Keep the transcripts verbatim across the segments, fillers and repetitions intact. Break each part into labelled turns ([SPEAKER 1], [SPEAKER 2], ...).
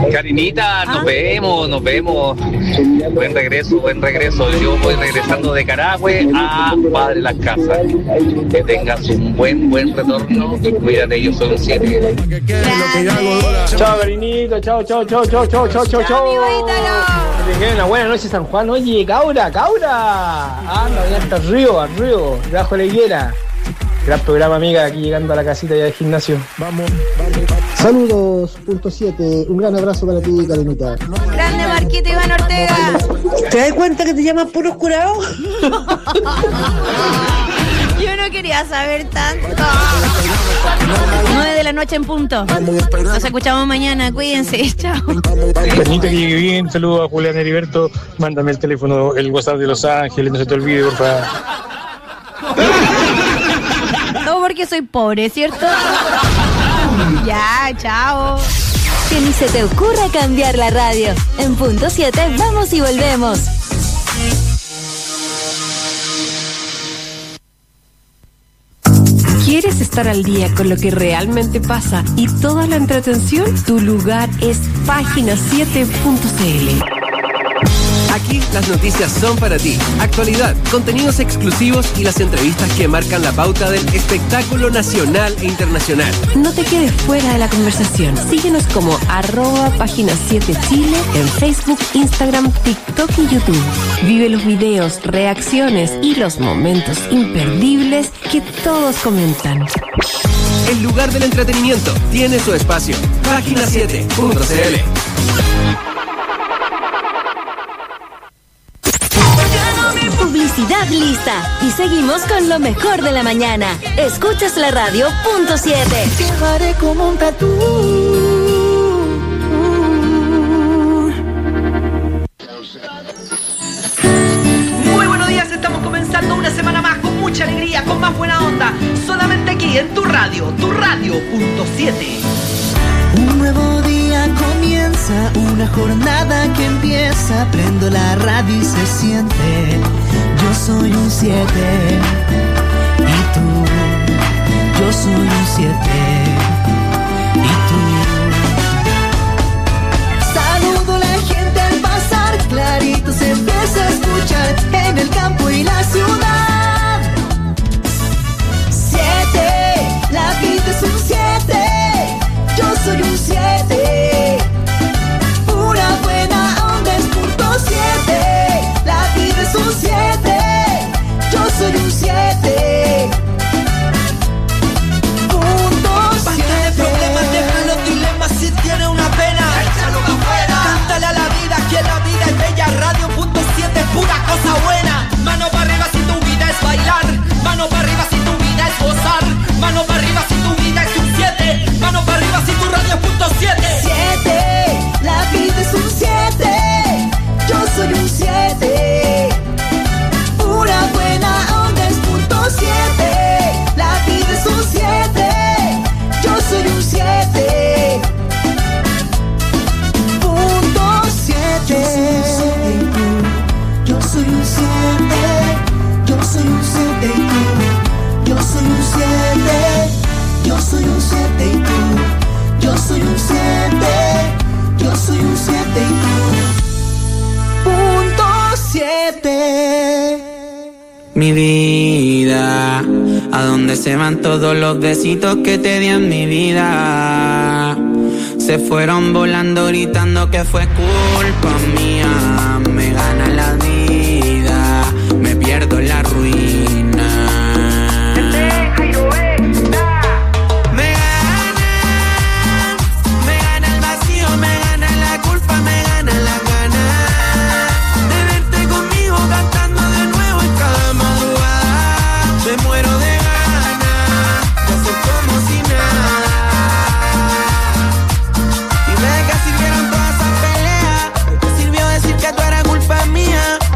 [SPEAKER 1] Karinita, nos vemos, nos vemos. Buen regreso, buen regreso. Yo voy regresando de Carahue a Padre Las Casas. Que tengas un buen, buen retorno y cuídate, yo soy un siete.
[SPEAKER 2] Chao, Karinita, chao, chao, chao, chao, chao, chao, chao, chao. Que tengan una buena noche, San Juan. Oye, Caura, Caura. Anda, ya está arriba, arriba, debajo de la higuera. Gran programa, amiga, aquí llegando a la casita ya del gimnasio. Vamos, vamos.
[SPEAKER 3] Saludos, punto siete. Un gran abrazo para ti, Karinita.
[SPEAKER 4] Grande Marquito Iván Ortega.
[SPEAKER 5] ¿Te das cuenta que te llaman puros curados?
[SPEAKER 4] Yo no quería saber tanto. nueve de la noche en punto. Nos escuchamos mañana, cuídense, chao.
[SPEAKER 2] Karinita, que llegue bien. Saludos a Julián Heriberto. Mándame el teléfono, el WhatsApp de Los Ángeles, no se te olvide, por favor.
[SPEAKER 4] Todo porque soy pobre, ¿cierto? Ya, chao.
[SPEAKER 6] Que ni se te ocurra cambiar la radio. En punto siete vamos y volvemos.
[SPEAKER 7] ¿Quieres estar al día con lo que realmente pasa y toda la entretención? Tu lugar es página siete punto c l.
[SPEAKER 8] Aquí las noticias son para ti. Actualidad, contenidos exclusivos y las entrevistas que marcan la pauta del espectáculo nacional e internacional.
[SPEAKER 7] No te quedes fuera de la conversación. Síguenos como arroba página siete Chile en Facebook, Instagram, TikTok y YouTube. Vive los videos, reacciones y los momentos imperdibles que todos comentan.
[SPEAKER 8] El lugar del entretenimiento tiene su espacio. página siete punto c l.
[SPEAKER 6] Publicidad lista. Y seguimos con lo mejor de la mañana. Escuchas la radio punto siete.
[SPEAKER 9] Llevaré como un tatú.
[SPEAKER 5] Muy buenos días, estamos comenzando una semana más con mucha alegría, con más buena onda. Solamente aquí en tu radio, tu radio punto siete.
[SPEAKER 9] Un nuevo día comienza, una jornada que empieza. Prendo la radio y se siente. Yo soy un siete. Y tú, yo soy un siete. Y tú. Saludo a la gente al pasar, clarito se empieza a escuchar en el campo y la ciudad. Siete, la vida es un siete. Yo soy un siete, pura buena onda es punto siete. La vida es un siete, yo soy un siete. Punto siete. Basta de problemas, deja los dilemas, si tiene una pena, échalo pa' afuera. Cántale a la vida, que la vida es bella. Radio punto siete es pura cosa buena. Mano para arriba si tu vida es bailar. Mano para arriba si tu vida es gozar. Mano para arriba si tu vida es un siete. Mano para arriba si tu radio es punto siete. Siete, la vida es un siete. Yo soy un siete. Pura buena onda es punto siete. La vida es un siete. Yo soy un siete. Punto siete. Yo soy un siete. Yo soy un siete y tú. Yo soy un siete. Yo soy un siete y tú. Yo soy un siete. Yo soy un siete y tú. Punto siete.
[SPEAKER 10] Mi vida, ¿a dónde se van todos los besitos que te di en mi vida? Se fueron volando gritando que fue culpa mía. Me gana la vida, me pierdo en la ruina. Me gana, me gana el vacío, me gana la culpa, me gana la gana de verte conmigo cantando de nuevo en cada madrugada. Me muero de ganas de hacer como si nada. Y de qué sirvieron todas esas peleas, de qué sirvió decir que tú eras culpa mía.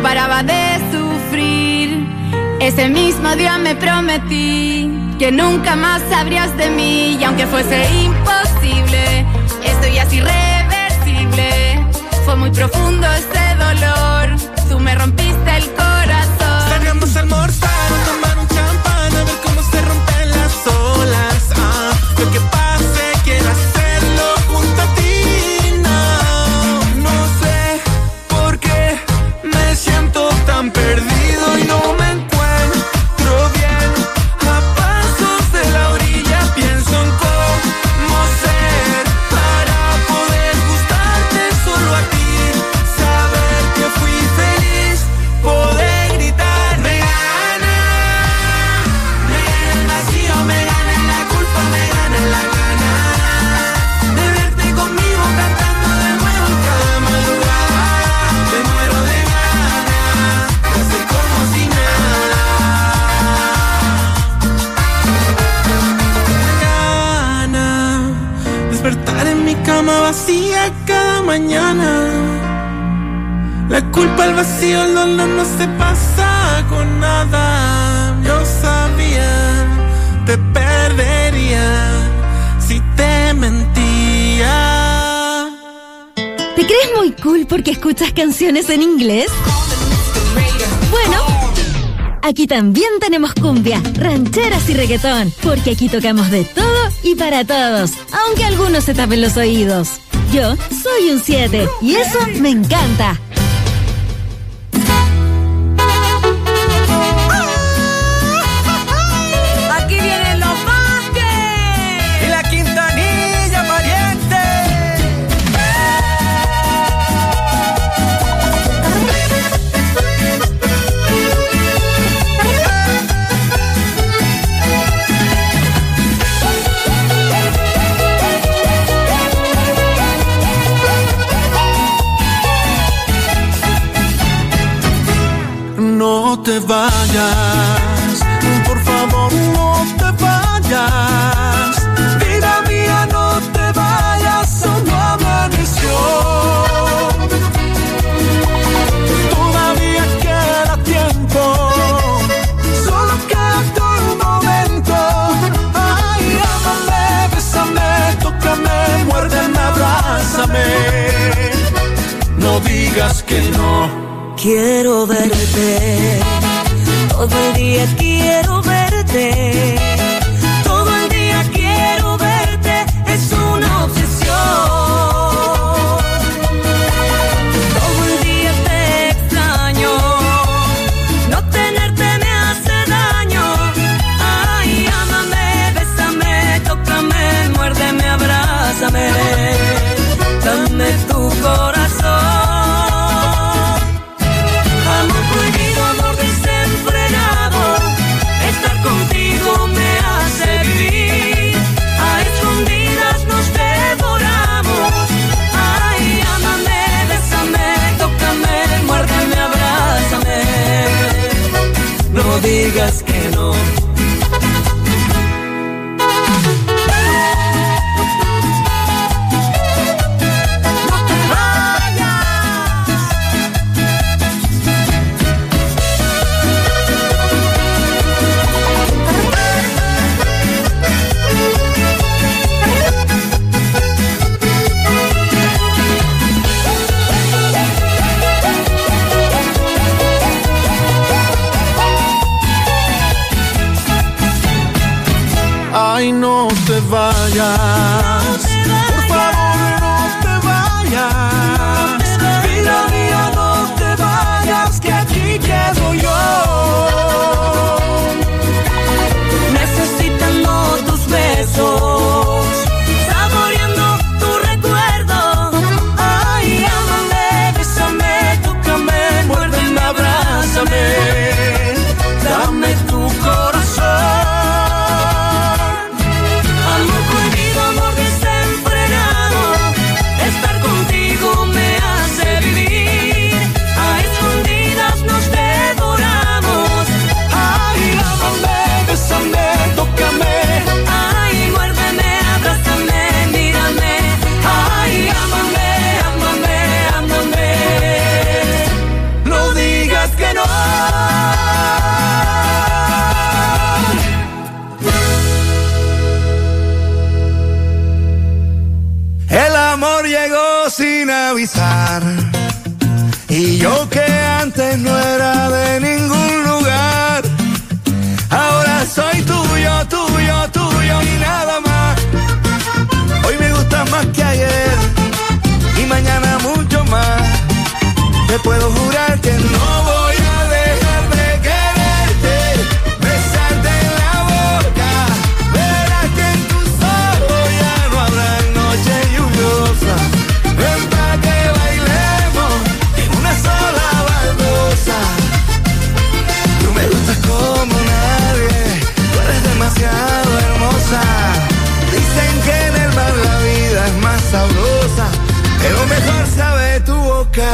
[SPEAKER 11] paraba de sufrir. Ese mismo día me prometí que nunca más sabrías de mí. Y aunque fuese imposible, esto ya es irreversible. Fue muy profundo ese dolor, tú me rompiste el corazón.
[SPEAKER 10] Salgamos a almorzar o tomar un champán, a ver cómo se rompen las olas. Ah, lo que pase, quiero hacerlo junto a ti. No, no sé por qué me siento tan perdido y no me encuentro bien. A pasos de la orilla pienso en cómo ser para poder gustarte solo a ti. Saber que fui feliz, poder gritar. Me gana, me gana el vacío, me gana la culpa, me gana la gana de verte conmigo cantando de nuevo en cada madrugada. Te muero de ganas de hacer como si nada. Me gana despertar en mi cama vacía cada mañana. La culpa, el vacío, el dolor no se pasa con nada. Yo sabía, te perdería si te mentía.
[SPEAKER 6] ¿Te crees muy cool porque escuchas canciones en inglés? Bueno, aquí también tenemos cumbia, rancheras y reggaetón, porque aquí tocamos de todo y para todos, aunque algunos se tapen los oídos. Yo soy un siete y eso me encanta.
[SPEAKER 11] Aquí vienen los Vázquez
[SPEAKER 10] Y la Quintanilla pariente. No te vayas, por favor no te vayas. Vida mía, no te vayas, solo amaneció. Todavía queda tiempo, solo queda un momento. Ay, ámame, bésame, tócame, muérdeme, abrázame. No digas que no.
[SPEAKER 12] Quiero verte, todo el día quiero verte, todo el día quiero verte, es una obsesión. Todo el día te extraño, no tenerte me hace daño. Ay, ámame, bésame, tócame, muérdeme, abrázame, dame tu corazón. Contigo me hace vivir, a escondidas nos devoramos. Ay, ámame, bésame, tócame, muérdeme, abrázame. No digas que no.
[SPEAKER 10] Ay, no te vayas, por favor no te vayas. Vida mía, no te vayas, que aquí quedo yo.
[SPEAKER 12] Necesitando tus besos, saboreando tu recuerdo. Ay, ámame, bésame, tócame, muérdeme, abrázame, dame tu corazón. Amor prohibido, no
[SPEAKER 13] sin avisar. Y yo que antes no era de ningún lugar, ahora soy tuyo, tuyo, tuyo y nada más. Hoy me gustas más que ayer y mañana mucho más. Te puedo jurar que no voy a dejar de quererte, besarte en la boca. Verás que en tus ojos ya no habrá noche lluviosa. Ven pa' que bailemos en una sola baldosa. Tú me gustas como nadie, tú eres demasiado hermosa. Dicen que en el mar la vida es más sabrosa, pero mejor sabe tu boca.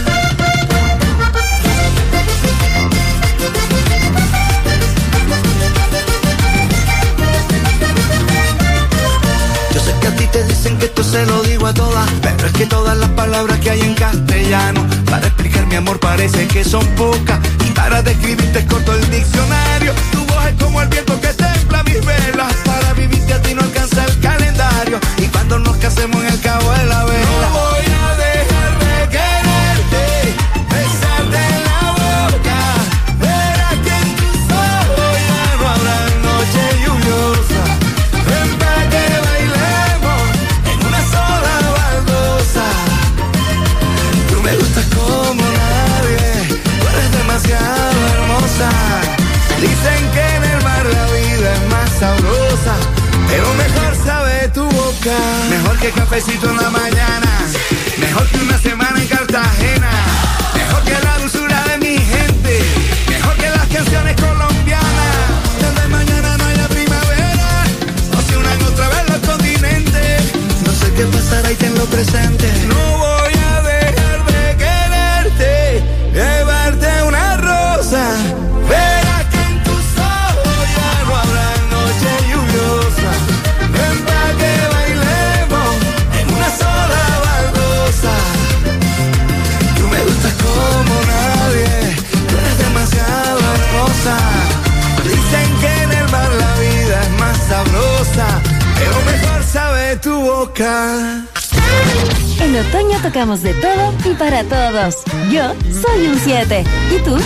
[SPEAKER 13] Yo sé que a ti te dicen que esto se lo digo a todas, pero es que todas las palabras que hay en castellano para explicar mi amor parece que son pocas, y para describirte es corto el diccionario. Tu voz es como el viento que templa mis velas, para vivirte a ti no alcanza el calendario, y cuando nos casemos en el cabo de la vela no voy a dejar de quererte, besarte en la boca. Verás que en tus ojos ya no habrá noche lluviosa. Ven pa' que bailemos en una sola baldosa. Tú me gustas como nadie, tú eres demasiado hermosa. Dicen que en el mar la vida es más sabrosa, pero mejor sabe tu boca. Mejor que cafecito en la mañana, mejor que una semana en Cartagena, mejor que la dulzura de mi gente, mejor que las canciones colombianas. Desde mañana no hay la primavera, no se unan otra vez los continentes. No sé qué pasará y tenlo presente. No voy a dejar de quererte, llevarte una rosa. Verás que en tus ojos ya no habrá noche lluviosa. Ven pa' que bailemos en una sola baldosa. Tú me gustas como nadie, tú eres demasiado hermosa. Dicen que en el mar la vida es más sabrosa, pero mejor sabe tu boca.
[SPEAKER 6] En otoño tocamos de todo y para todos. Yo soy un siete. ¿Y tú?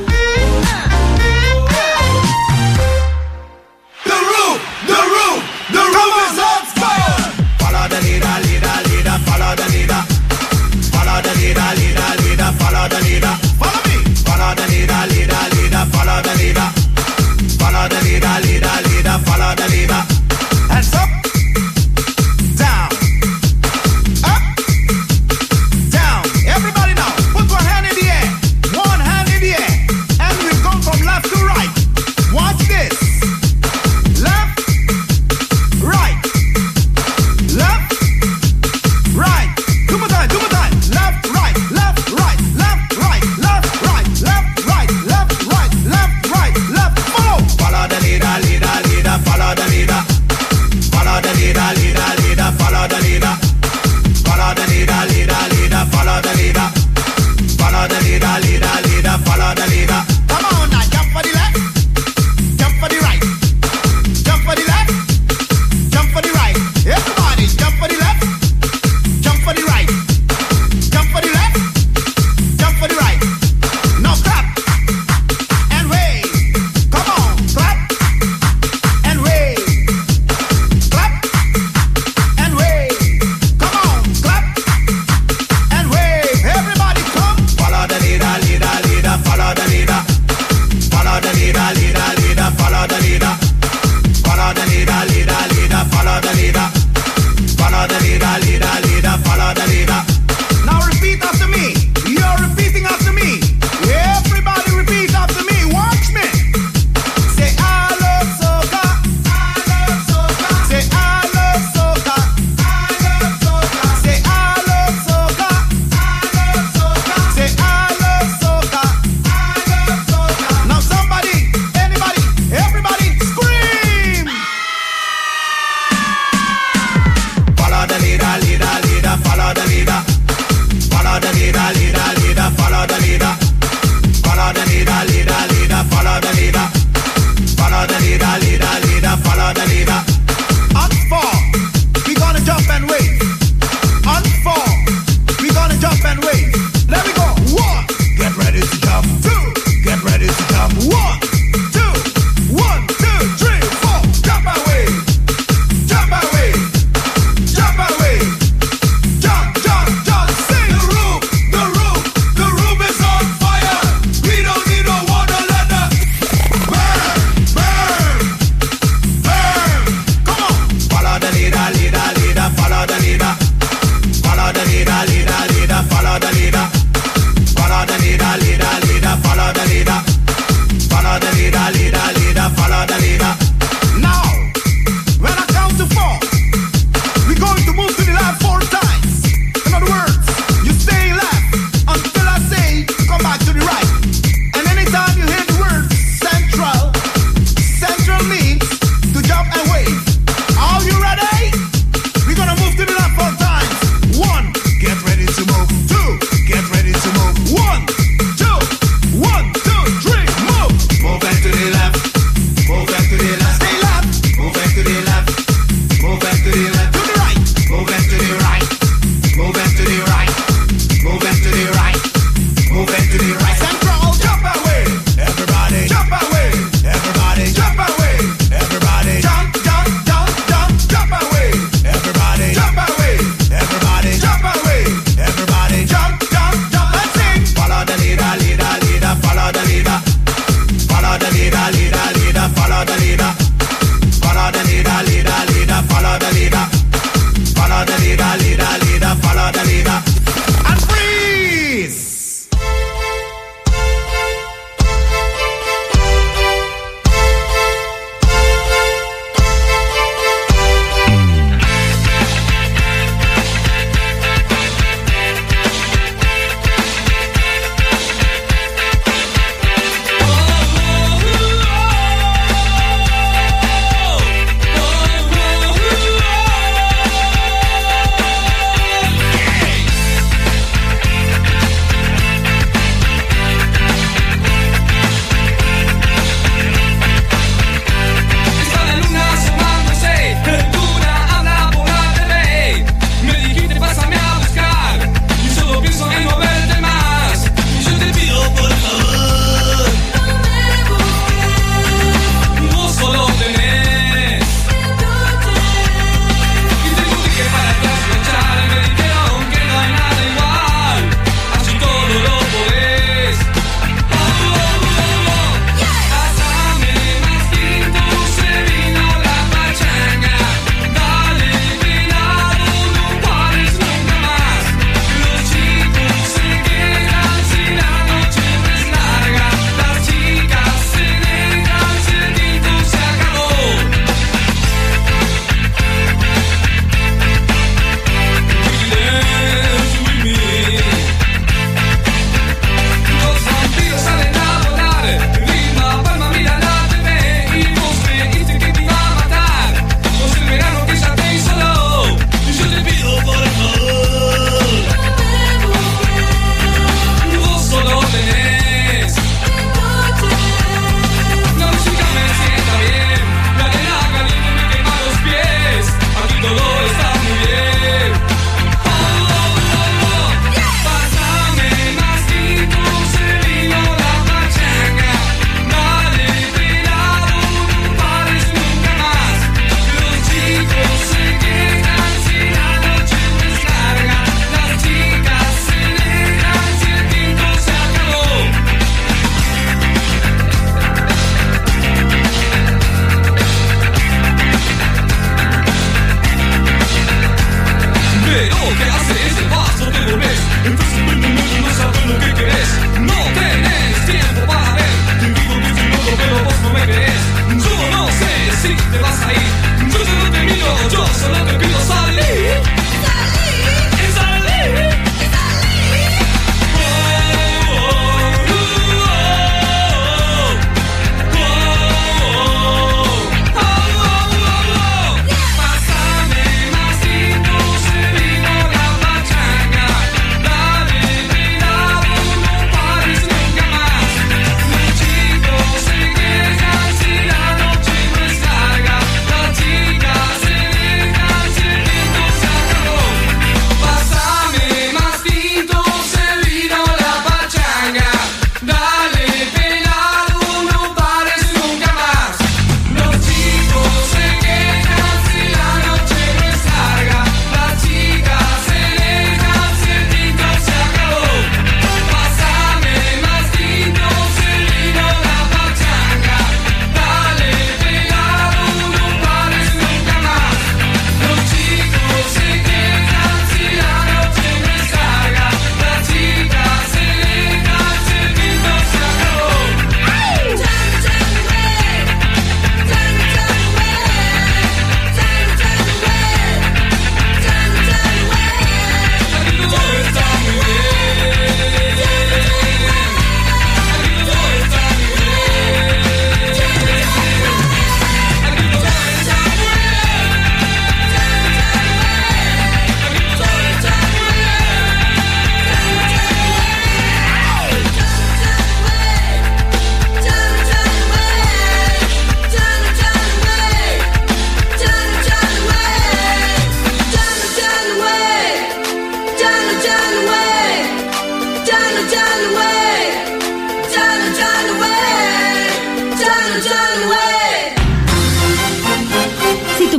[SPEAKER 13] The roof, the roof, the roof is on fire. Follow the leader, leader, leader, follow the leader. Follow the leader, leader, leader, follow the leader. Follow me. Follow the leader, leader, leader, follow the leader. Follow the leader, leader, leader, follow the leader. Hands up, down, up, down. Everybody now, put one hand in the air. One hand in the air.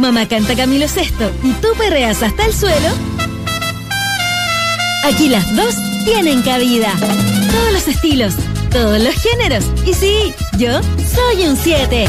[SPEAKER 6] mamá canta Camilo Sesto y tú perreas hasta el suelo, aquí las dos tienen cabida. Todos los estilos, todos los géneros. Y sí, yo soy un siete.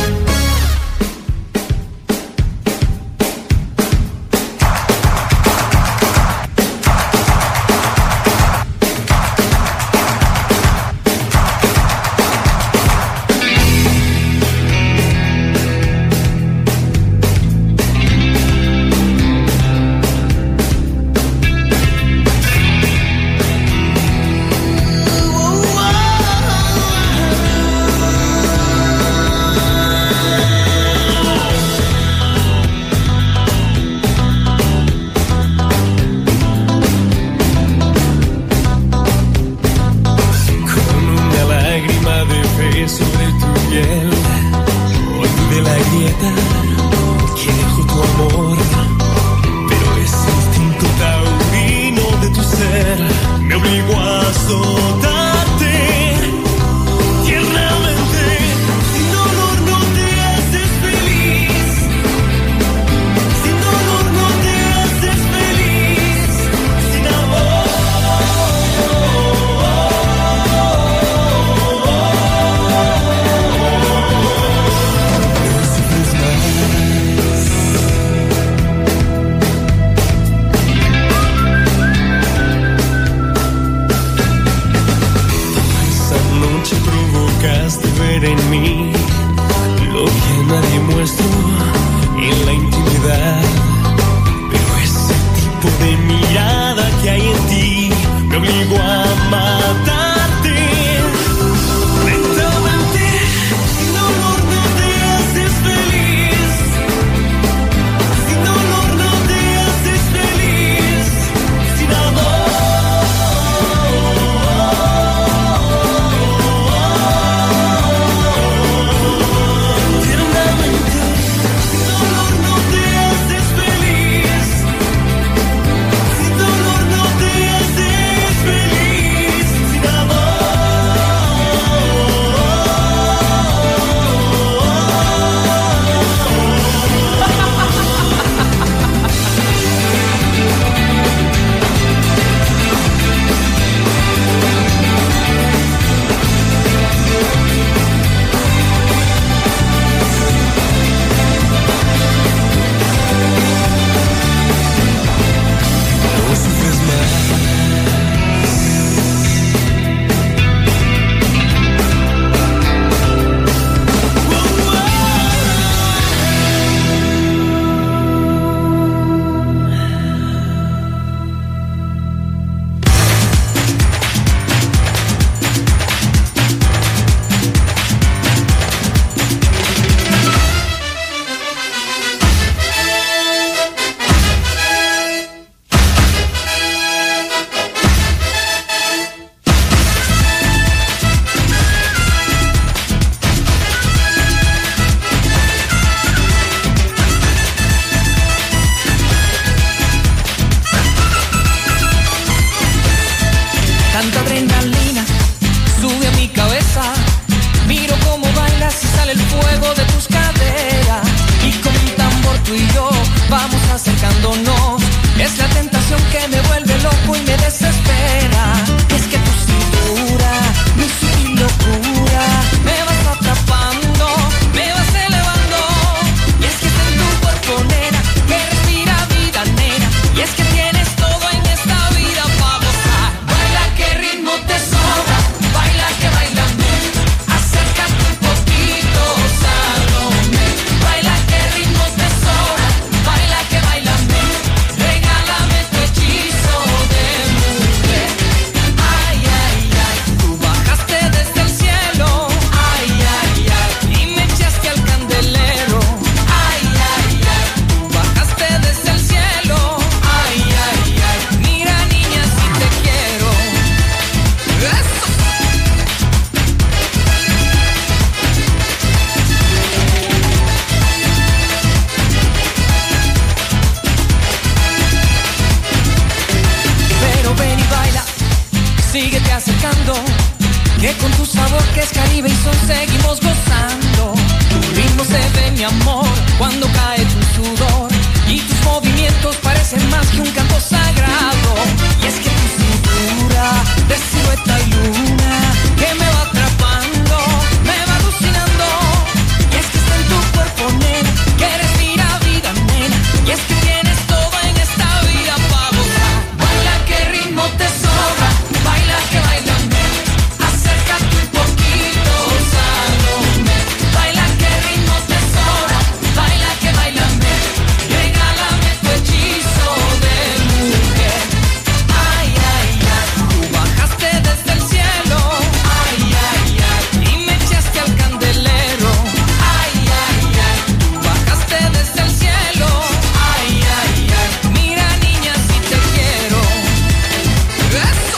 [SPEAKER 12] que con tu sabor que es Caribe y Son seguimos gozando. Tu ritmo se ve, mi amor, cuando cae tu sudor y tus movimientos parecen más que un canto sagrado. Y es que tu cintura de silueta y luna que me va atrapando, me va alucinando. Y es que está en tu cuerpo, nena, que respira vida, nena. Y es que tienes todo en esta vida para gozar. Baila que ritmo te sobra, baila que baila, nena. Acércate un poquito, Salomé. Baila que ritmo te sobra, baila que baila, nena. Regálame tu hechizo de mujer. Ay, ay, ay, tú bajaste desde el cielo. Ay, ay, ay, y me echaste al candelero. Ay, ay, ay, tú bajaste desde el cielo. Ay, ay, ay, mira niña si te quiero. Eso.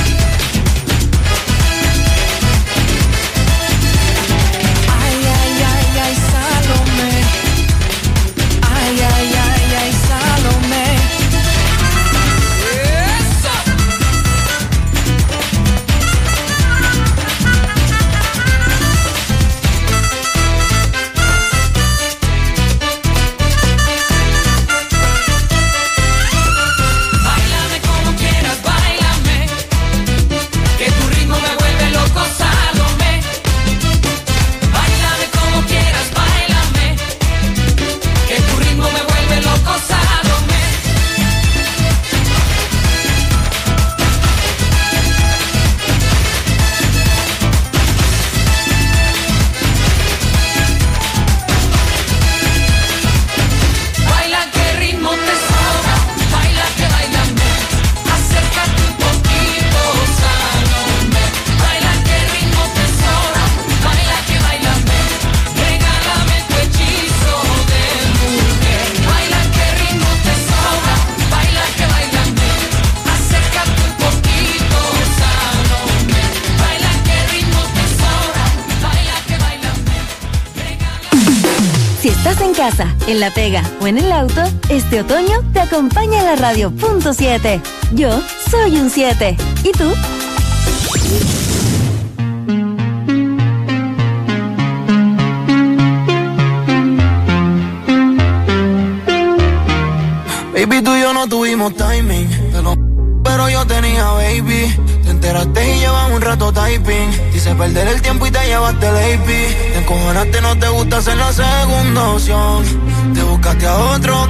[SPEAKER 12] Ay, ay, ay, ay, Salomé. Ay, ay, ay, ay, Salomé. Eso. Báilame como quieras, báilame, que tu ritmo me vuelve loco, Salomé. Báilame como quieras, báilame, que tu ritmo me vuelve loco, Salomé. Baila que ritmo te sobra, baila que bailame. Acércate un poquito, Salomé. Baila que ritmo te sobra, baila que bailame. Regálame tu hechizo de mujer. Baila que ritmo te sobra, baila que bailame. Acércate un poquito, Salomé. Baila que ritmo te sobra, baila que bailame.
[SPEAKER 6] Si estás en casa, en la pega o en el auto, este otoño te acompaña la radio punto siete. Yo soy un siete. ¿Y tú?
[SPEAKER 13] Baby, tú y yo no tuvimos timing, te lo pero yo tenía baby. Te enteraste y llevamos un rato typing. Quise perder el tiempo y te llevaste el A P. Te encojonaste, no te gusta ser la segunda opción. Te buscaste a otro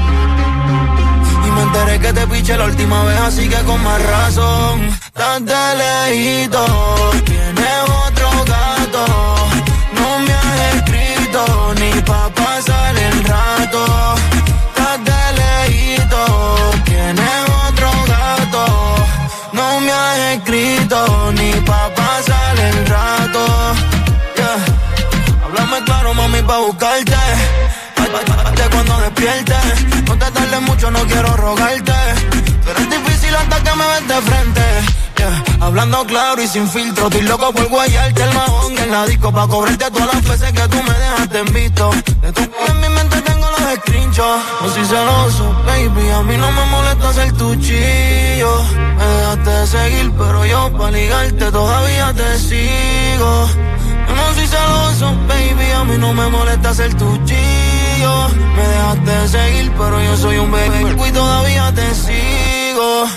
[SPEAKER 13] y me enteré que te piché la última vez, así que con más razón. Estás de lejito, tienes otro gato. No me has escrito ni pa' pasar el rato. Estás de lejito, tienes otro gato. No me has escrito ni pa' pasar el rato. Yeah. Háblame claro, mami, pa' buscarte. De cuando despiertes, no te tardes mucho, no quiero rogarte. Pero es difícil hasta que me ves de frente. Yeah. Hablando claro y sin filtro, estoy loco por guayarte el mahón en la disco pa' cobrarte todas las veces que tú me dejaste en visto. De tu en mi mente tengo los screenshots. No soy celoso, baby, a mí no me molesta ser tu chillo. Me dejaste de seguir, pero yo pa' ligarte todavía te sigo. Yo no soy celoso, baby, a mí no me molesta ser tu chillo. Me dejaste de seguir, pero yo soy un bebé y todavía te sigo.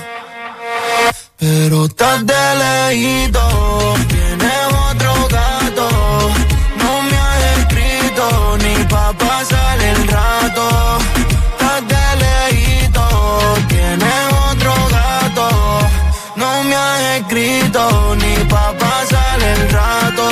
[SPEAKER 13] Pero estás de lejito, tienes otro gato. No me has escrito ni pa' pasar el rato. Estás de lejito, tienes otro gato. No me has escrito ni pa' pasar el rato.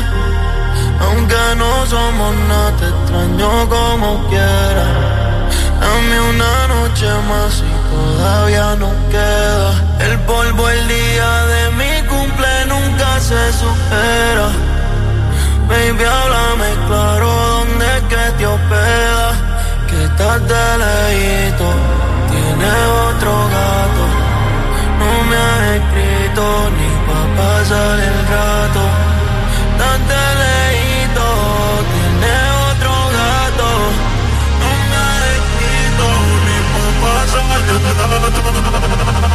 [SPEAKER 13] somos nada, te extraño como quiera.
[SPEAKER 10] Dame una noche más y todavía no queda. El polvo el día de mi cumple nunca se supera. Baby, háblame claro, ¿dónde es que te hospeda? Que estás de lejito, tienes otro gato. No me has escrito ni pa' pasar el rato. Estás de lejito, tienes otro gato. No me has escrito ni pa' pasar el rato.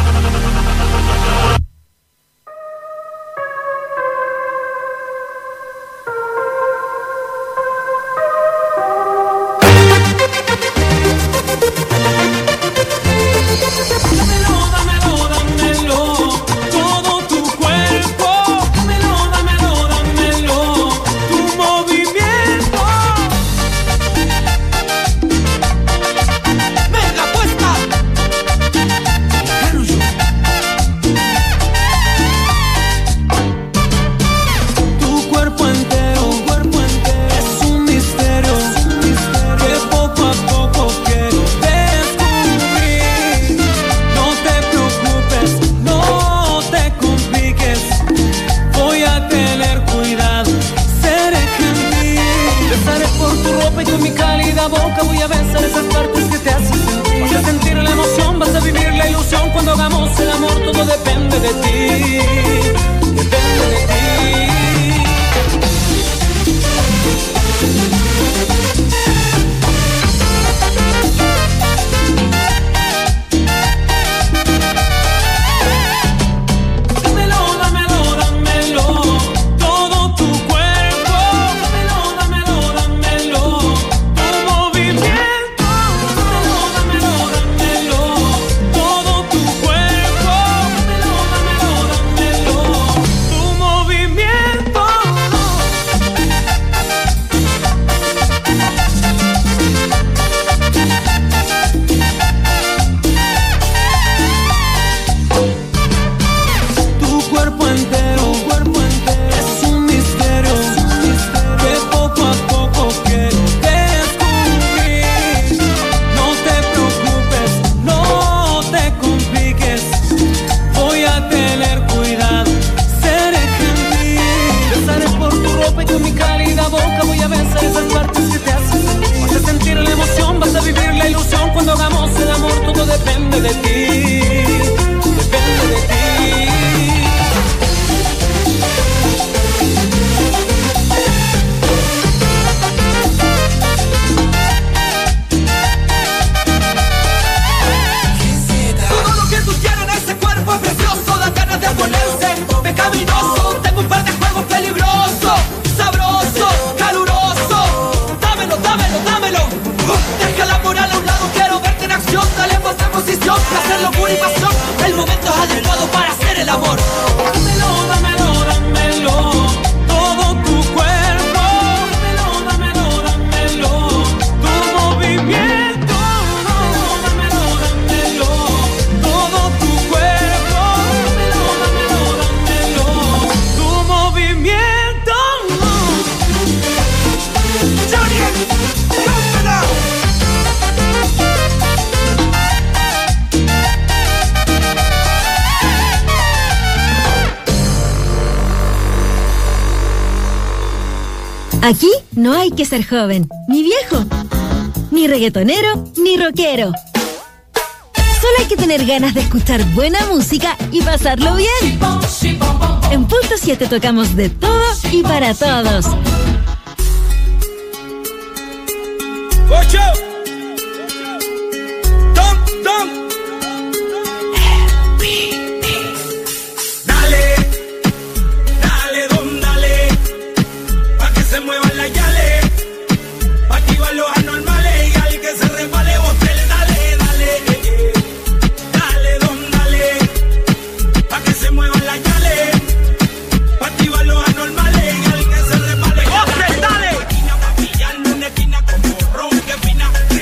[SPEAKER 6] Aquí no hay que ser joven, ni viejo, ni reggaetonero, ni rockero. Solo hay que tener ganas de escuchar buena música y pasarlo bien. En Punto siete tocamos de todo y para todos.
[SPEAKER 9] ¡Ocho! ¡Tom, tom! Dale, dale, don, dale, pa' que se muevan las yales, pa' activar los anormales y al que se resbale, botel, dale, dale, dale, don, dale, pa' que se muevan las yales, pa' activar los anormales y al que se resbale, botel, dale. Esquina pa' pillarle una esquina como ron que fina.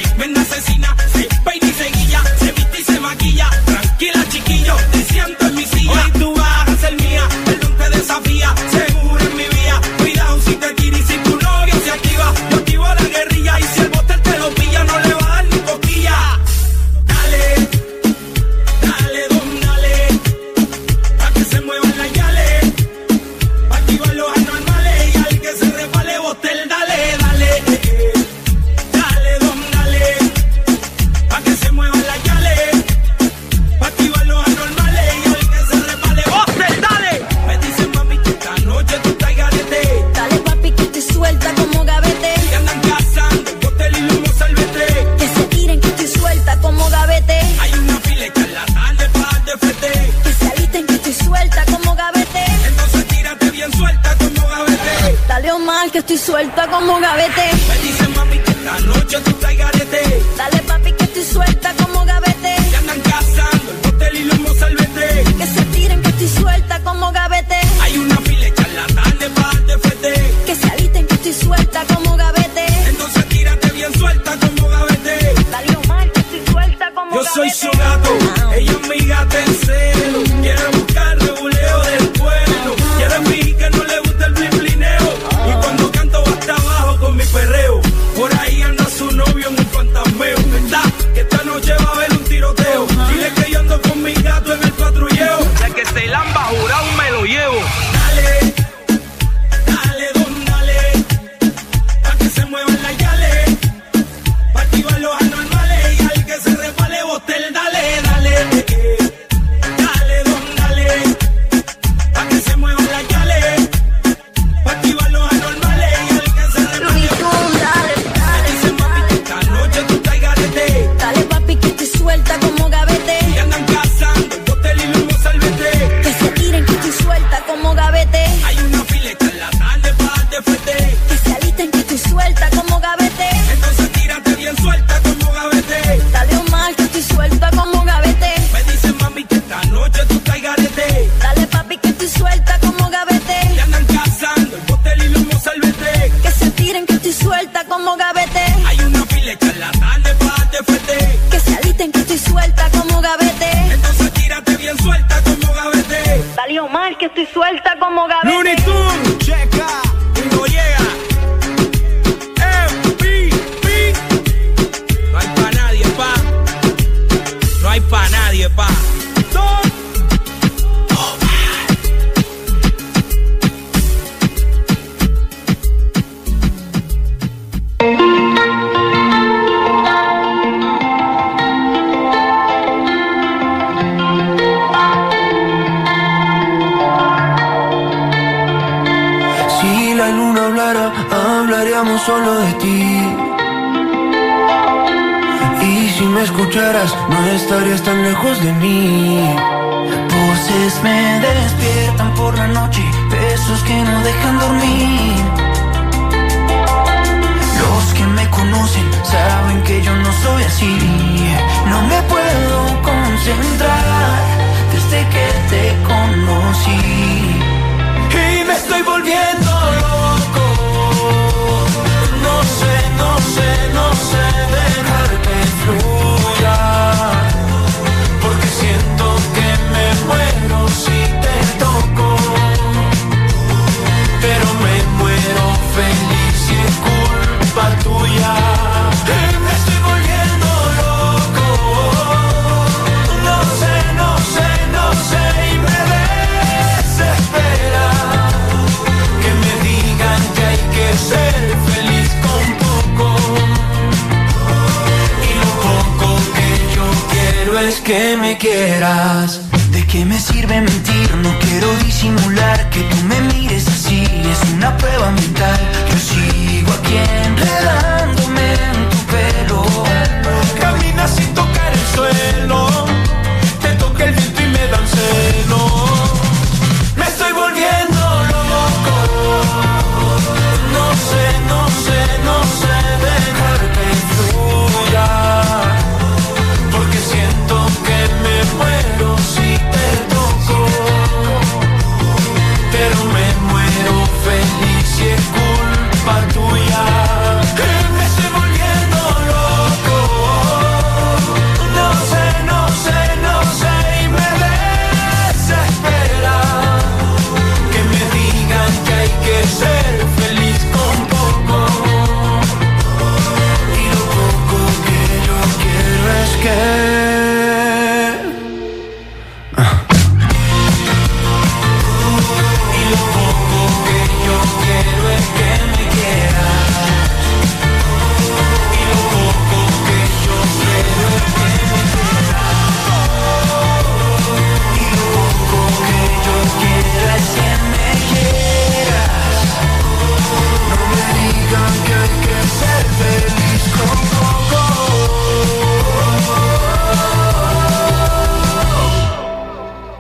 [SPEAKER 6] como gavete.
[SPEAKER 9] Me dicen mami que esta noche tú traes garete.
[SPEAKER 6] Dale papi que estoy suelta como gavete.
[SPEAKER 9] Que andan cazando el botel y los salvete.
[SPEAKER 6] Que se tiren que estoy suelta como gavete.
[SPEAKER 9] Hay una fila de charlatanes para darte fete.
[SPEAKER 6] Que se alisten que estoy suelta como gavete.
[SPEAKER 9] Entonces tírate bien suelta como gavete.
[SPEAKER 6] Dale Omar que estoy suelta como
[SPEAKER 9] Yo
[SPEAKER 6] gavete.
[SPEAKER 9] soy su gato, ella es mi gata en celo. Quiere buscar reguleo del pueblo. Quiere fingir que no le gusta el blimblineo. Y cuando canto va hasta abajo con mi perreo. Por ahí anda su novio en un fantasmeo. ¿Verdad? Que esta noche va a haber un tiroteo. Dile que yo ando con mi gato en el patrulleo. Ya que se lamba jurado me lo llevo. Dale, dale, don, dale. Pa' que se muevan las yales. Pa' activar los anormales. Y al que se resbale botel, dale, dale. Dale, don, dale. Pa' que se muevan las yales. Pa' activar los anormales. Y al que se resbale botel, dicen mami que esta noche tú traes garete.
[SPEAKER 6] Dale papi que estoy suelta como gavete.
[SPEAKER 9] Y andan cazando el botel y los salvete.
[SPEAKER 6] Que se tiren que estoy suelta como gavete.
[SPEAKER 9] Hay una fila de charlatanes para darte fete.
[SPEAKER 6] Que se alisten que estoy suelta como gavete.
[SPEAKER 9] Entonces tírate bien suelta como gavete.
[SPEAKER 6] Dale Omar que estoy suelta como gavete.
[SPEAKER 9] Me dicen mami que esta noche tú traes garete.
[SPEAKER 6] Dale papi que estoy suelta como gavete.
[SPEAKER 9] Y andan cazando el botel y los salvete.
[SPEAKER 6] Que se tiren que estoy suelta como gavete.
[SPEAKER 9] Hay una fila de charlatanes para darte fete.
[SPEAKER 6] Que se alisten que estoy suelta como gavete.
[SPEAKER 9] Entonces tírate bien suelta como gavete.
[SPEAKER 6] Dale Omar que estoy suelta como gavete.
[SPEAKER 9] Looney Tunes, checa, y no llega. M V P. No hay pa' nadie, pa. No hay pa' nadie, pa. Don
[SPEAKER 10] Si la luna hablara, hablaríamos solo de ti. Y si me escucharas, no estarías tan lejos de mí. Voces me despiertan por la noche, besos que no dejan dormir. Los que me conocen saben que yo no soy así. No me puedo concentrar desde que te conocí. Y me estoy volviendo loco. No sé, no sé, no sé dejar que fluya. Porque siento que me muero si te toco. Pero me muero feliz y es culpa tuya. Y me estoy volviendo loco. No sé, no sé, no sé y me desespera que me digan que hay que ser feliz con poco. Y lo poco que yo quiero es que me quieras. ¿De qué me sirve mentir? No quiero disimular que tú me mires así. Es una prueba mental. Yo sigo aquí enredándome en tu pelo. Camina sin tocar el suelo. Te toca el viento y me dan celos. Me estoy volviendo loco. No sé, no sé, no sé dejar que fluya. Porque siento que me muero si te toco. Pero me muero feliz y es culpa tuya. Me estoy volviendo loco. No sé, no sé, no sé y me desespera que me digan que hay que ser feliz con poco. Y lo poco que yo quiero es que Y lo poco que yo quiero es que me quieras. Y lo poco que yo quiero es que me quieras. Y lo poco que yo quiero es que me quieras. No me digan que hay que ser feliz con poco.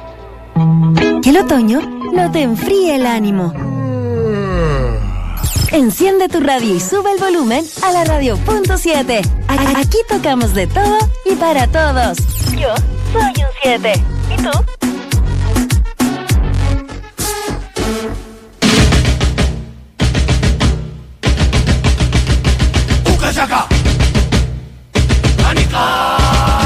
[SPEAKER 6] Que el otoño no te enfríe el ánimo. Enciende tu radio y sube el volumen a la radio punto siete. A- Aquí tocamos de todo y para todos. Yo soy un siete. ¿Y tú?
[SPEAKER 9] Ukashaka. Anika.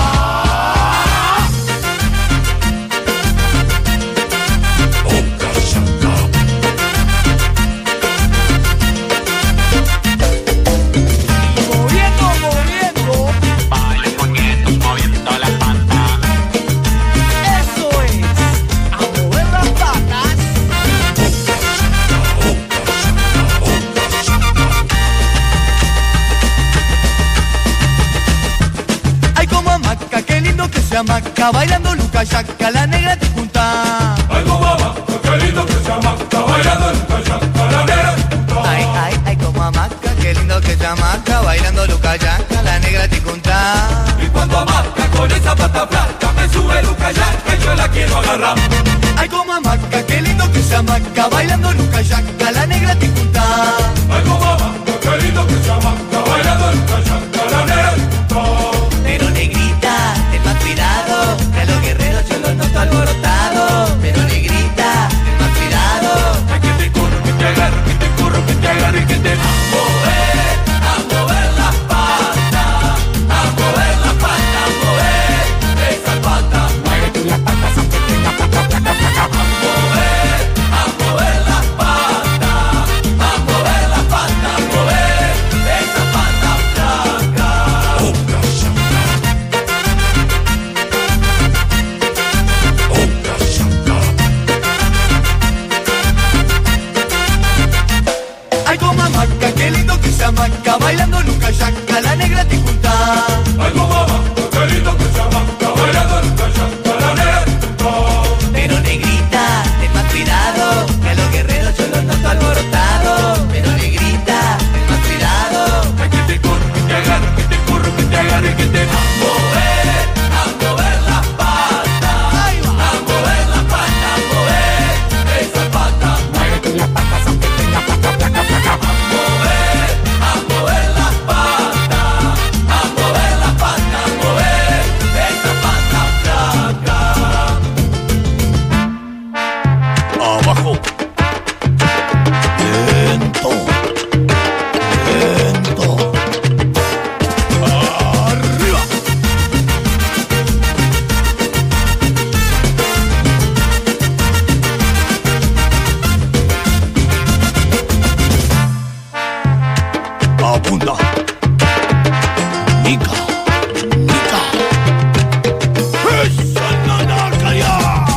[SPEAKER 9] Maca, bailando Luca Yaca, la negra te junta. Ay, como Maca, qué lindo que se Maca, bailando Luca Yaca, la negra te junta. Ay, ay, ay, como Maca, qué lindo que se Maca, bailando Luca Yaca, la negra te junta. Y cuando Maca con esa pata flaca me sube Luca Yaca y yo la quiero agarrar. Ay, como Maca, qué lindo que se Maca, bailando Luca Yaca, la negra te junta. Ay, como Maca, qué lindo que se Maca, bailando Luca Yaca, la negra te junta. Pero negrita, ten más cuidado, que a los guerreros yo los noto alborotados. Pero negrita, ten más cuidado, ay, que te corro, que te agarro, que te corro, que te agarro y que te a mover, a mover las patas, a mover las patas, a mover esas patas. Mueve tú las patas aunque tenga placa, placa, placa. A mover, a mover las patas, a mover las patas, a mover esas patas flacas. Oh, ay, como Maca, qué lindo que se Maca, bailando Luca Yaca, la negra te junta. Ay, como Maca, qué lindo que se Maca, bailando Luca Yaca, la negra te junta. Pero negrita, ten más cuidado, que a los guerreros yo los noto alborotados. Pero negrita, ten más cuidado, ay, que te corro, que te agarro, que te corro, que te agarro y que te a mover, a mover las patas, a mover las patas, a mover esas patas. Mueve tú las patas aunque tenga placa, placa, placa. A mover, a mover las patas, a mover las patas, a mover esas patas flacas. Abajo. Lento. Lento. Arriba. Abunda. Nika. Nika. Esa nanaka ya.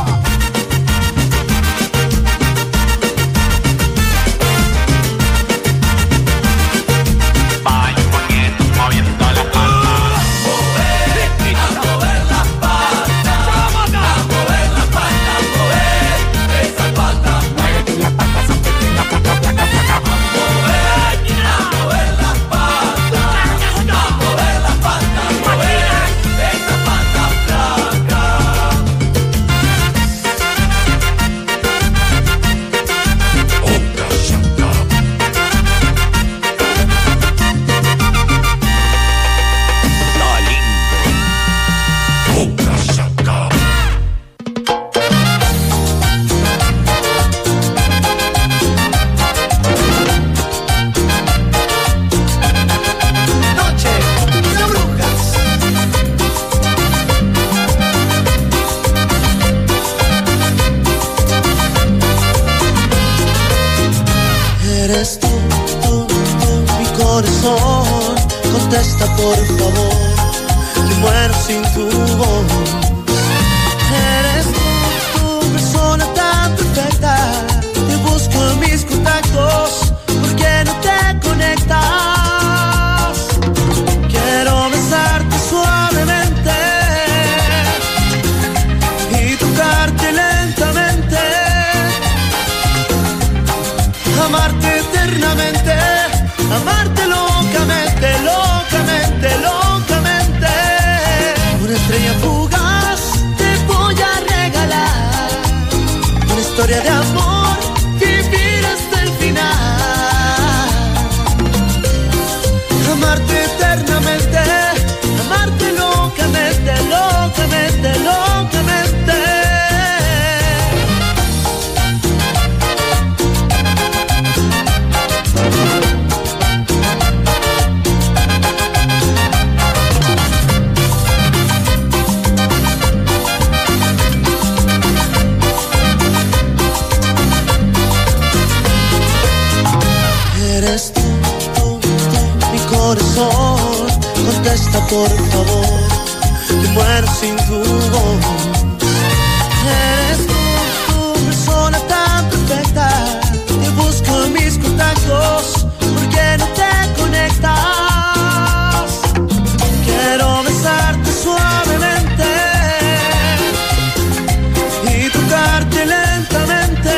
[SPEAKER 9] Vaya moviendo, moviendo la pata. Mover, a mover las patas. A mover las patas, mover esas patas. Mueve tú las patas aunque tenga placa, placa, placa. A mover, a mover las patas. A mover las patas, mover esas patas flacas. Noche de brujas.
[SPEAKER 14] Eres tú, tú, tú, mi corazón. Contesta por favor, que muero sin tu voz. Eres tú, tu persona tan perfecta. Te busco en mis contactos, ¿por qué no te conectas? Quiero besarte suavemente y tocarte lentamente, amarte eternamente, amarte locamente, locamente, locamente. Una estrella fugaz contesta por favor, que muero sin tu voz. Eres tú, tu persona tan perfecta, te busco en mis contactos, ¿por qué no te conectas? Quiero besarte suavemente y tocarte lentamente,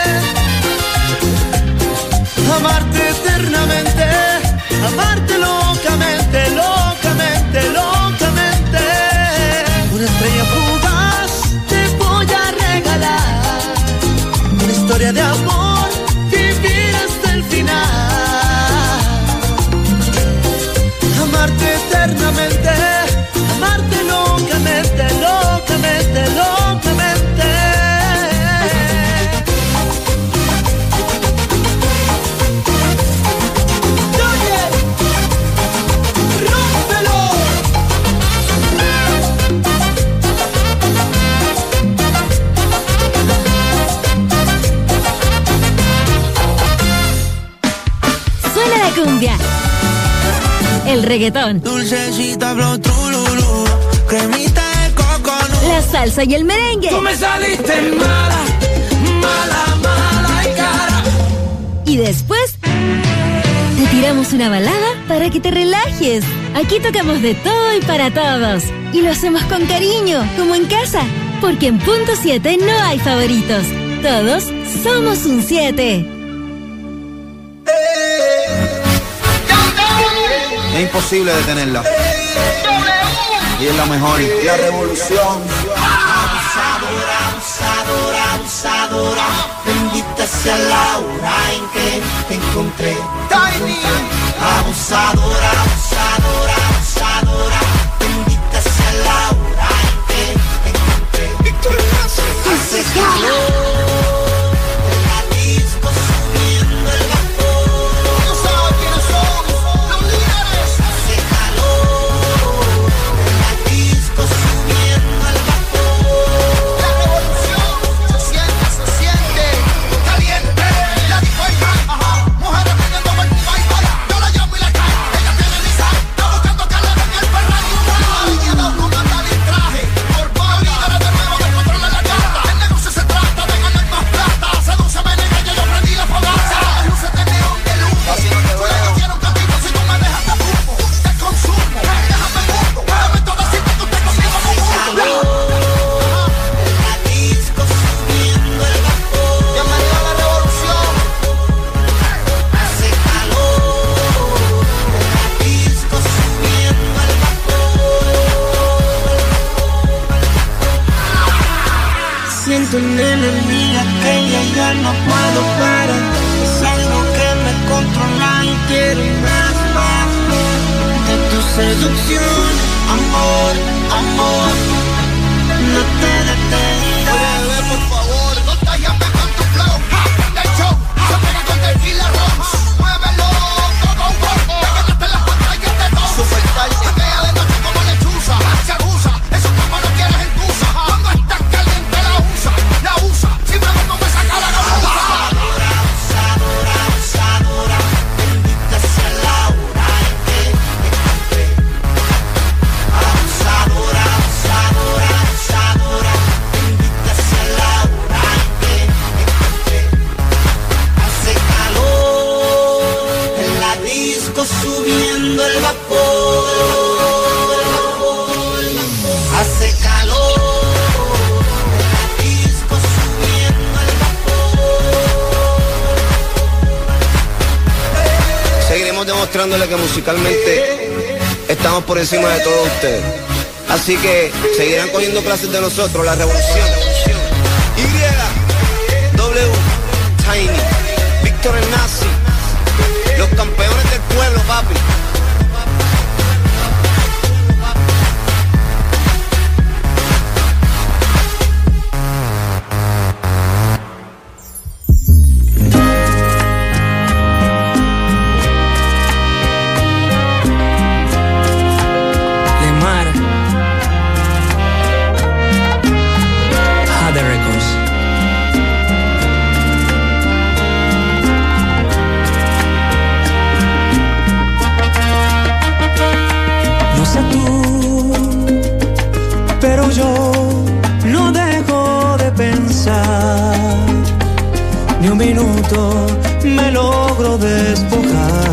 [SPEAKER 14] amarte eternamente, amarte locamente, locamente, locamente. Una estrella fugaz te voy a regalar, una historia de amor, vivir hasta el final. Amarte eternamente, amarte locamente, locamente, locamente.
[SPEAKER 6] Cumbia, el reggaetón,
[SPEAKER 10] dulcecita flow trululú, cremita de coco, no.
[SPEAKER 6] La salsa y el merengue.
[SPEAKER 10] Tú me saliste mala, mala, mala y cara.
[SPEAKER 6] Y después te tiramos una balada para que te relajes. Aquí tocamos de todo y para todos. Y lo hacemos con cariño, como en casa. Porque en Punto siete no hay favoritos. Todos somos un siete.
[SPEAKER 15] Es imposible detenerla. Y es la mejor. La revolución.
[SPEAKER 14] Abusadora, abusadora, abusadora. Bendita sea la hora en que te encontré. Abusadora, abusadora, abusadora. Bendita sea la hora en que te encontré. Hace calor.
[SPEAKER 10] Siento una energía que ya, ya no puedo parar. Es algo que me controla y quiero más, más, más de tu seducción. Amor, amor, no te detengas.
[SPEAKER 14] Oye, bebé, por favor, contágiame con tu flow. Prende el show, se pega con tequila roja. Muévelo, todo un poco. Pégate en las pantallas de todo. Super tarde. Te vea de noche como lechuza. Se abusa, eso como no quieres en tusa. Cuando estás caliente la usa, la usa. Si me vengo me saca la gamuza. Abusadora, abusadora, abusadora. Bendita sea la hora en que te encontré. Abusadora, abusadora, abusadora. Bendita sea la hora en que te encontré. Hace calor en la disco subiendo el vapor. Hace calor en la disco subiendo el vapor.
[SPEAKER 15] Seguiremos demostrándole que musicalmente estamos por encima de todos ustedes. Así que seguirán cogiendo clases de nosotros, la revolución. Y, W, Tiny, Víctor el Nazi, los campeones del pueblo, papi.
[SPEAKER 12] Lemar, Jade Records.
[SPEAKER 14] minuto me logro despojar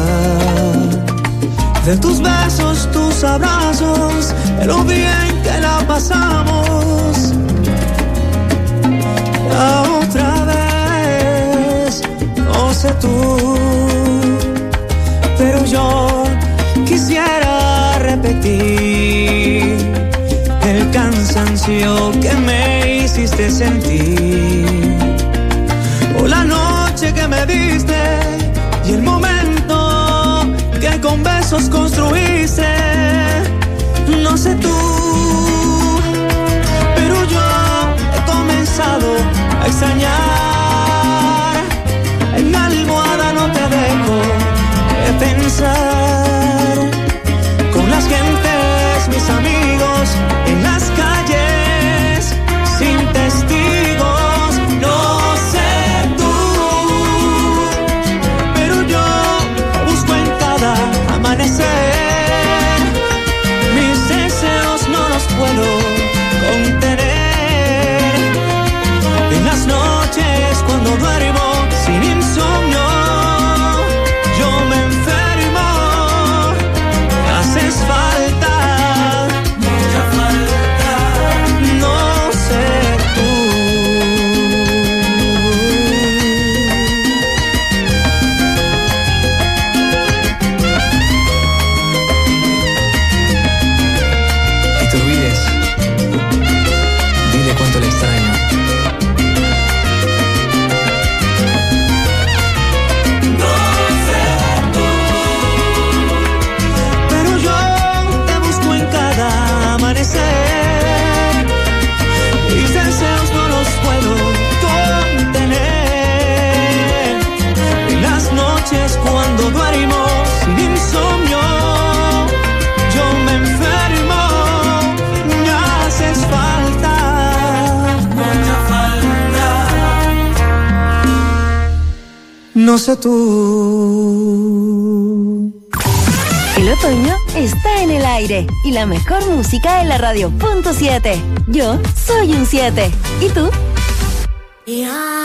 [SPEAKER 14] de tus besos, tus abrazos, de lo bien que la pasamos. La otra vez, no sé tú, pero yo quisiera repetir el cansancio que me hiciste sentir, o la noche que me diste y el momento que con besos construiste. No sé tú, pero yo he comenzado a extrañar. En mi almohada no te dejo de pensar, con las gentes, mis amigos, en las calles, sin testigos. No sé tú, pero yo busco en cada amanecer. Mis deseos no los puedo contener. En las noches cuando duermo sin insomnio, yo me enfermo. Me haces falta, mucha falta. No sé tú. Y te olvides, dile cuánto le extraño. No sé tú, pero yo te busco en cada amanecer. Mis deseos no los puedo contener. En las noches cuando duermo sin insomnio, yo me enfermo. Me haces falta, mucha falta. No sé tú.
[SPEAKER 6] El otoño está en el aire y la mejor música en la radio punto siete. Yo soy un siete. ¿Y tú?
[SPEAKER 10] Mi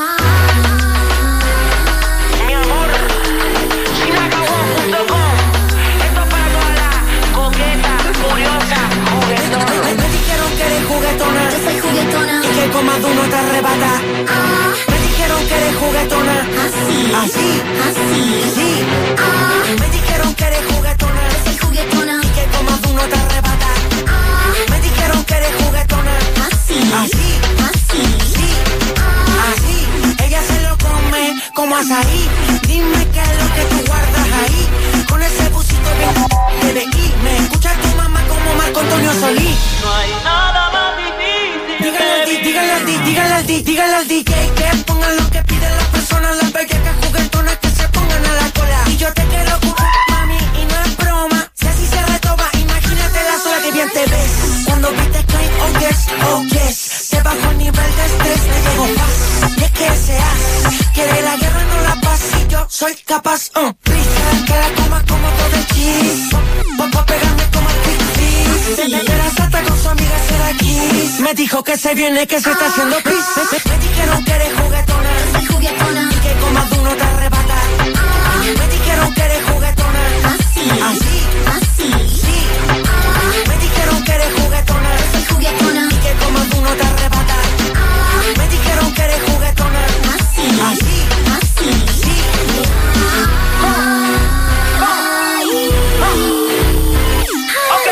[SPEAKER 10] amor, Sinacabo punto com. Esto es para todas las coquetas, curiosas, juguetonas. Me, me dijeron que eres juguetona. Yo soy juguetona. Y que comas de uno te arrebata. Ah. Me dijeron que eres juguetona. Así. Así. Así. Sí. Ah. Me dijeron que eres juguetona. Yo soy juguetona. Y que comas de uno te arrebata. Ah. Me dijeron que eres juguetona. Así. Así. Así. Sí. Así, ella se lo come como azaí. Dime qué es lo que tú guardas ahí, con ese busito bien T V I. Me escucha tu mamá como Marco Antonio Solís. No hay nada más difícil. Dígale al D J, dígale al D J, dígale al D J, dígale al D J que pongan lo que piden las personas, las bellacas juguetonas que se pongan a la cola. Y yo te quiero ocupar, mami, y no es broma. Si así se retoma, imagínate la sola que bien te ves. Cuando viste Klein, oh yes, oh yes, te bajo el nivel de estrés, me llego paz. Y es que se hace, quiere la guerra, no la paz. Y yo soy capaz, uh. Prisa, que la coma como todo el cheese. Pa' pegarme como el Big Fish. Se me espera Sata con su amiga Será Kiss. Me dijo que se viene, que se está haciendo pis. Me, me, me dijeron que eres juguetona. Soy juguetona. Y que comas de uno te arrebata. Ah. Me dijeron que eres juguetona. Así. Así. Así. Sí. Ah. Me dijeron que eres juguetona. Soy juguetona. Y que comas de uno te arrebata. Ah. Me dijeron que eres juguetona. Así. Así. Así. Sí. Ah. Ok.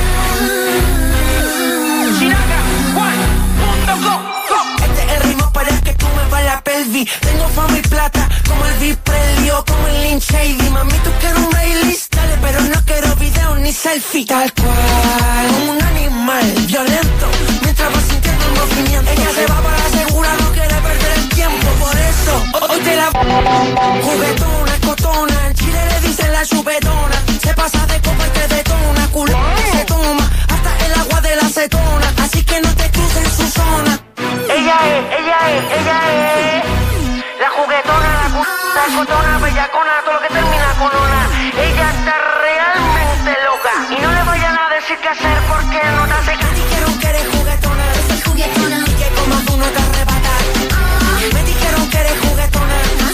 [SPEAKER 10] Sinaca punto com. Este es el ritmo para que tú me vas la pelvis. Tengo fama y plata como el Elvis Presley o como el Lynn Shady. Mami, tú quieres un playlist, dale, pero no quiero video ni selfie. Tal cual, como un animal violento, mientras vas sintiendo el movimiento. Ella se va para la segura, no quiere perder el tiempo. Por eso, hoy te la juguetona, cotona. En Chile le dicen la chupetona. Se pasa de copa y te detona. Culo se toma hasta el agua de la acetona. Así que no te cruces en su zona. Ella es, ella es, ella es la juguetona, la, cu la cotona, bellacona, todo lo que termina con ona. Ella está realmente loca y no le vayan a decir qué hacer porque no te hace caso. Me dijeron que eres juguetona, soy juguetona, y que como tú no te arrebatas. Ah. Me dijeron que eres juguetona,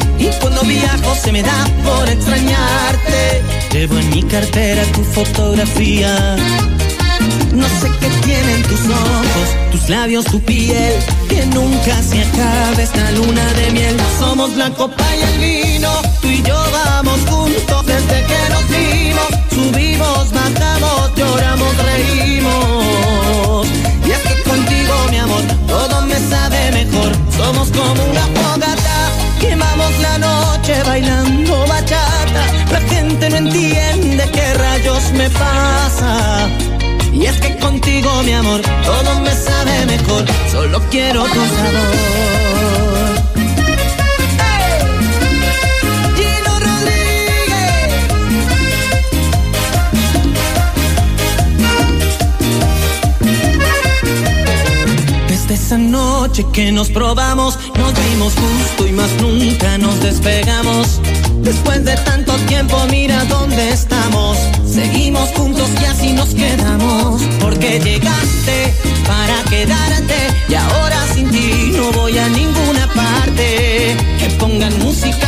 [SPEAKER 14] Y cuando viajo se me da por extrañarte. Llevo en mi cartera tu fotografía. No sé qué tienen tus ojos, tus labios, tu piel, que nunca se acabe esta luna de miel. Somos la copa y el vino, tú y yo vamos juntos desde que nos vimos. Subimos, bajamos, lloramos, reímos. Y es que contigo, mi amor, todo me sabe mejor. Somos como una fogata, quemamos la noche bailando bachata. La gente no entiende qué rayos me pasa. Y es que contigo, mi amor, todo me sabe mejor. Solo quiero tu sabor. ¡Hey! Gino Rodríguez. Desde esa noche que nos probamos, nos dimos gusto y más nunca nos despegamos. Después de tanto tiempo, mira dónde estamos. Seguimos juntos y así nos quedamos. Porque llegaste para quedarte y ahora sin ti no voy a ninguna parte. Que pongan música